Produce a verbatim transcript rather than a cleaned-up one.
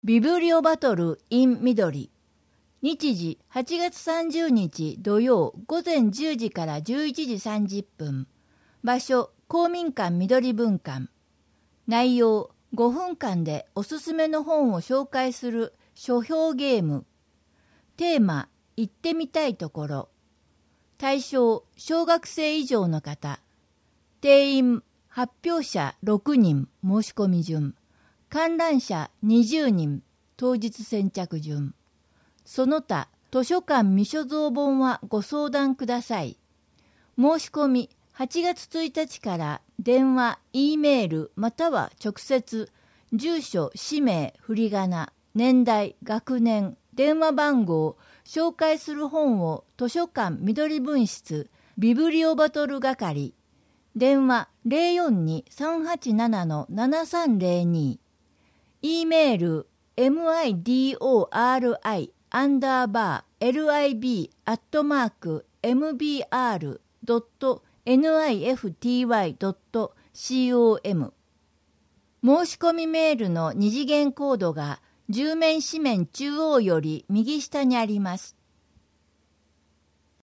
ビブリオバトル in 緑。日時はちがつさんじゅうにち土曜午前じゅうじからじゅういちじさんじゅっぷん。場所公民館緑分館。内容ごふんかんでおすすめの本を紹介する書評ゲーム。テーマ行ってみたいところ。対象小学生以上の方。定員発表者ろくにん申し込み順。観覧者にじゅうにん当日先着順。その他図書館未所蔵本はご相談ください。申し込みはちがつついたちから電話、Eメールまたは直接住所、氏名、振り仮名、年代、学年、電話番号、紹介する本を図書館緑分室ビブリオバトル係電話 ゼロよんに さんはちなな ななさんゼロに E メール midori アンダーバー lib アットマーク mbr ドット nifty ドット com 申し込みメールの二次元コードがじゅう面紙面中央より右下にあります。